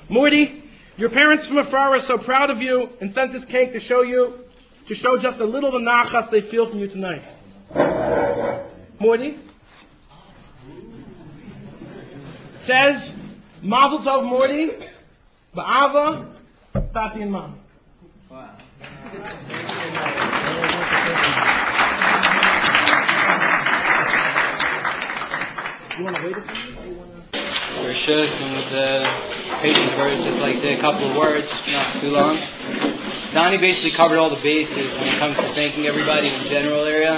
Morty, your parents from afar are so proud of you and sent this cake to show just a little of the nachas they feel from you tonight. Morty says, Mazel Tov, Morty, Ba'ava, Tati and Mom. Wow. You want to wait a few For sure, some of the patient's words, just like say a couple of words, not too long. Donnie basically covered all the bases when it comes to thanking everybody in the general area.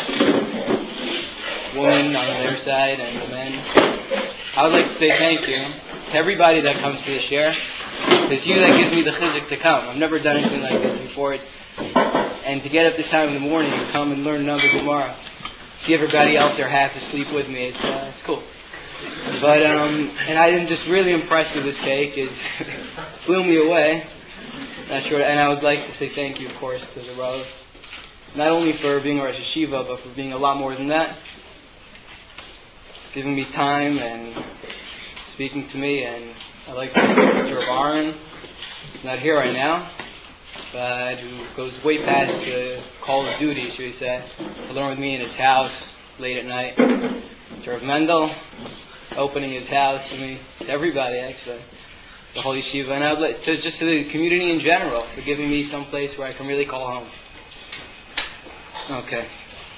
Women on their side and the men. I would like to say thank you to everybody that comes to the share. It's you that gives me the chizuk to come. I've never done anything like this before. And to get up this time in the morning and come and learn another Gemara. See everybody else there half asleep with me. It's cool. But and I'm just really impressed with this cake. It blew me away. Not sure. And I would like to say thank you, of course, to the Rav, not only for being a Rosh Yeshiva, but for being a lot more than that, giving me time and speaking to me. And I'd like to thank the Rav Aaron, not here right now, but who goes way past the call of duty, should we say, to learn with me in his house late at night. To Rav Mendel, opening his house to me, to everybody actually, the whole yeshiva, and I would like to just to the community in general for giving me some place where I can really call home. Okay.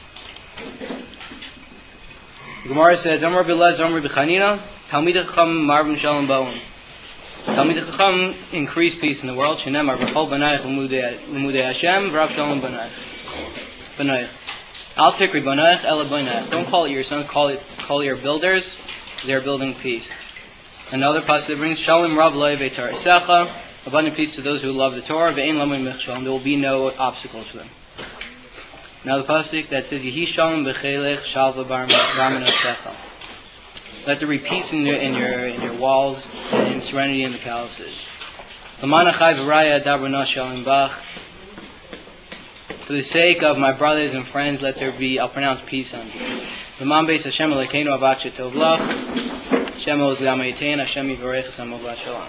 The Gemara says, Amar Bilaz, Amar B'Chanina, Talmid Chacham Marvin Shalom Baon. Talmid Chacham increase peace in the world. Shenemar B'Chol Banayich L'Mudei Hashem V'Rav Shalom Banayich. Al Tikri Banayich Ela Banayich. Don't call it your sons, call it your builders. They are building peace. Another pasuk brings Shalom Rav Lo Veitar Secha, abundant peace to those who love the Torah. Ve'ein Lamin Mechshalom. There will be no obstacles to them. Now the pasuk that says Yehi Shalom B'Chelech Shalva Barman Secha. Let there be peace in your walls and serenity in the palaces. Lamanachai V'Raya Dabrana Shalom Bach. For the sake of my brothers and friends, let there be, I'll pronounce peace on you. L'man beis Hashem Elokeinu avat shetov lach. Hashem oz l'amayitain, Hashem yivarech samo v'ashalom.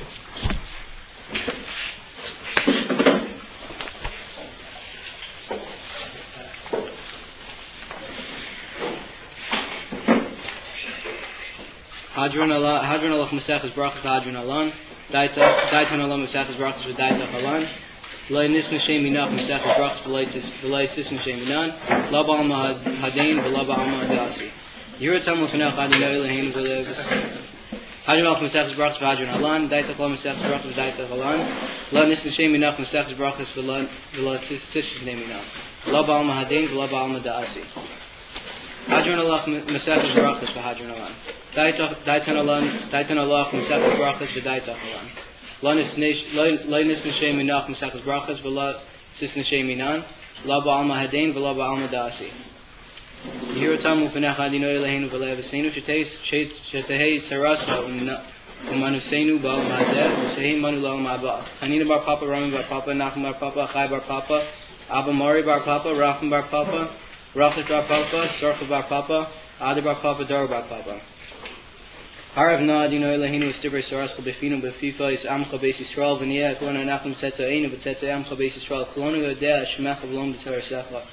Hadron alach Masechus Brachos Hadron Alan. Daitan Alan Masechus Brachos v'Daitach Alan. V'loi nisma shem minach Masechus Brachos v'loi sisma shem minan. La ba'alma hadain v'la ba'alma hadasi. Yerutzam l'fanach Adonai Eloheinu v'lev. Hadron alach Masechus Brachos v'Hadron Alan. Daitach Alan Masechus Brachos v'Daitach Alan. La nisma shem minach Masechus Brachos v'la sisma shem minan. La ba'alma hadain v'la ba'alma hadasi. Hadron alach Masechus Brachos v'Hadron Alan. Daitan alach Masechus Brachos v'Daitach Alan. Lo nisma shem minach Masechus Brachos v'la sisma shem minan. La ba'alma hadain v'la ba'alma hadasi. Yerutzam l'fanach Adonai Eloheinu v'lev Eseinu shetehei sarascha u'manusenu ba'al mazeh v'sehei manu la'al ma'aba. Hanina bar Papa, Rami bar Papa, Nachum bar Papa, Chai bar Papa, Abba Mari bar Papa, Racham bar Papa, Rachel bar Papa, Sorcha bar Papa, Adar bar Papa, Dor bar Papa. Harav na Adonai Eloheinu v'stibrei sarascha b'finu b'fifa is amcha beis Yisrael v'niyah kolona nachum tzedzainu v'tzetzei amcha beis Yisrael kolona yodea shemecha v'lom b'torasecha.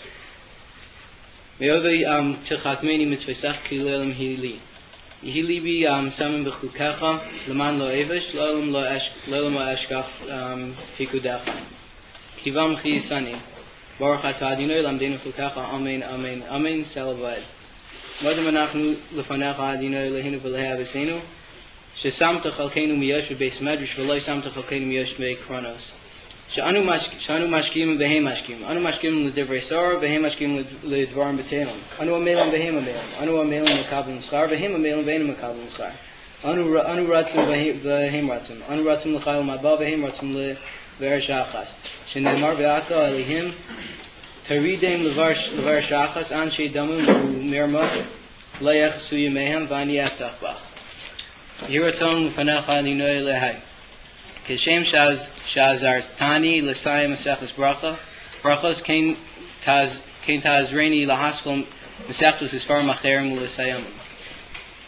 Me'ovei tichatmeni mitzvesach kilelim hili. Hili bi samen b'chukecha leman lo evesh le'olam lo eshkach pikudecha. Kivam chi yisani. Baruch atah Adonai lamdenu chukecha amen amen amen selavayed. Modem anachnu lefanecha Adonai Eloheinu v'lehav Eseinu shesamta chalkeinu miyosh v'beis medrash v'lo samta chalkeinu miyosh v'bei kronos. Shanu mashkim v'hem mashkim. Anu mashkim l'divrei Torah v'hem mashkim l'dvarim b'teilim. Anu amelim v'hem amelim. Anu amelim l'kabel n'schar v'hem amelim v'hem l'kabel n'schar. Anu ratzim v'hem ratzim. Anu ratzim l'chayil ma'ba v'hem ratzim l'ver shachas. Shenemar v'ata alihim taridem l'ver shachas anshe damu u'mirma le'yechasu yemehem v'ani yaftach bach. Yiratzon l'fanecha Adonai lehai. Kishem Shazar Tani L'Sayim Masechus Brachos Kain Tazreni Lahaskol Masechus Isfar Macherim L'Sayim.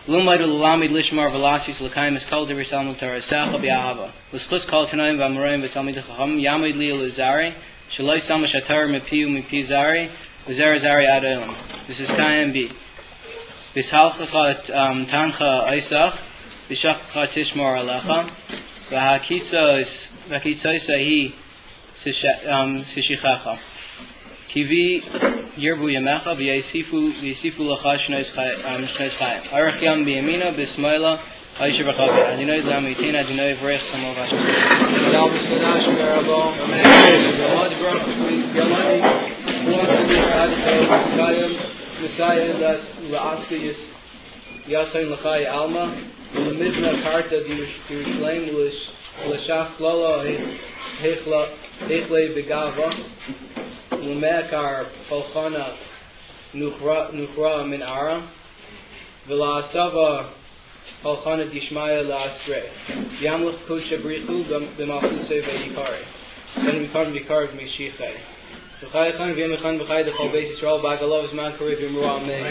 Lumay to Lamid Lishmar Velasis Lakaim is called the Risalmul Tarasacha Biahava. Liskus called Tanaim Vamarim Vitalmid Chacham Yamid Li Luzari Shalai Samashatar Mipiu Mipizari Zari Adelim. This is Kayam B. Bishalcha Tancha Isach Bishachcha Tishmar Alecha Vahakitza Sahi Sishichacha Kivi Yerbu Yamecha V'yasifu Lacha Shneis Chayim Arach Yam B'yamina B'smaila Aisha B'chavi Adinoi Zamitina Adinoi Vrech Samov Hashem Yalvis Kadash Merabo Yamad Baruch Yamadi Muasa Yisrael Messiah Das La'aski Yasayin Lachai Alma L'mivna Karta D'Yerushalayim L'shach Lala Hechle B'gava L'mekar Polchana Nuchra Min Ara V'la'asava Polchana Dishmaya La'asre Yamlech Kudsha Brichu B'malchusei V'yikari Then V'yikari V'yikari V'mishichai V'chayachan V'yemechan V'chay D'chol Beis Yisrael B'agalov Zman Karei V'yimru Amen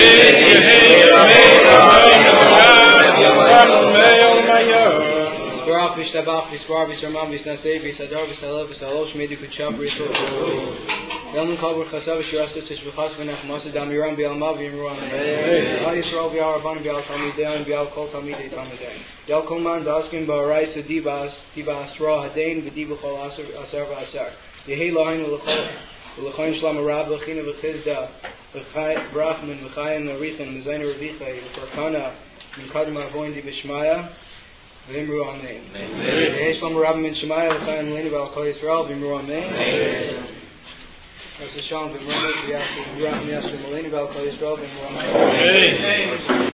Amen Barak V'shtabach V'svar V'sarmam V'snasei V'sadar V'salav V'salol Shmedi Kutshab V'yisrael Yalman Kol B'chasav V'shirasta Tishv'chas V'nachmas Damiram V'yalma V'yimru Amen Al Yisrael V'yaraban V'yal Talmidein V'yal Kol Talmidei Talmidein Yal Kol Man D'askin Ba'arai Diva Asra Hadain V'diva Chol Asar V'asar Yehi Lahain V'lechayin Shlam Arab V'china V'chizda V'brachman V'chayim V'richan V'zayin V'vichai V'karkana V'kadam Avoin Di B'shmaya V'imru Amen Yehi Shlam Arab Min Shemaya V'chayim L'ini V'al Kol Yisrael V'imru Amen As Shalom V'imru V'yasru V'rachim Yasru L'ini V'al Kol Yisrael V'imru Amen